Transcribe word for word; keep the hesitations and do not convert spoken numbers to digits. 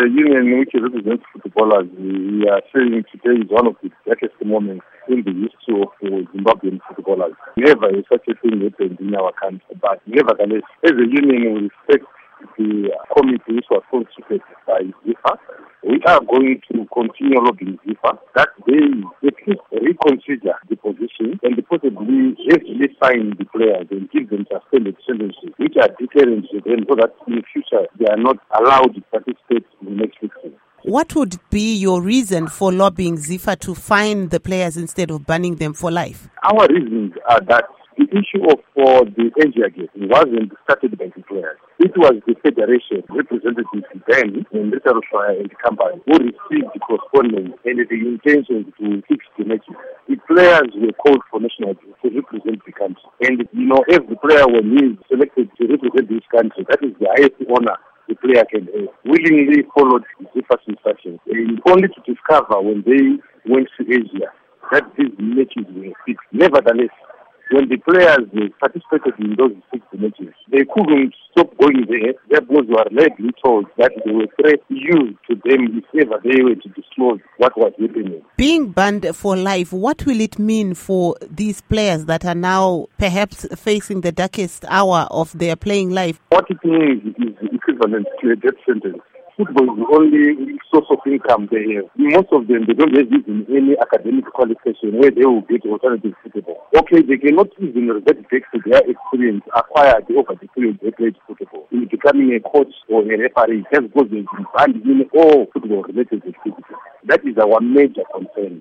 the union which represents footballers, we are saying today is one of the darkest moments in the history of uh, Zimbabwean footballers. Never has such a thing happened in our country, but nevertheless, as a union, we respect the committee which was constituted by FIFA. We are going to continue lobbying FIFA that they at least reconsider the position and possibly heavily fine the players and give them suspended sentences which are deterrent to them so that in the future they are not allowed to participate in the next season. What would be your reason for lobbying FIFA to fine the players instead of banning them for life? Our reasons are that the issue of uh, the Aggregate wasn't started by the players. It was the federation represented then in Rita Rushwaya and the company who received the correspondence and the intention to fix the matches. The players were called for national team to represent the country. And you know, every player when he is selected to represent this country, that is the highest honor the player can have. Willingly followed the first instructions. And only to discover when they went to Asia that these matches were fixed. Nevertheless, when the players uh, participated in those six matches, they couldn't stop going there. Therefore, they were legally told that they were threat used to them if ever they were to disclose what was happening. Being banned for life, what will it mean for these players that are now perhaps facing the darkest hour of their playing life? What it means is equivalent to a death sentence. Football is the only source of income they have. Most of them, they don't have even any academic qualification where they will get alternative football. Okay, they cannot even revert back to their experience acquired over the period they played football in becoming a coach or a referee. That's because they've been banned in all football-related activities. That is our major concern.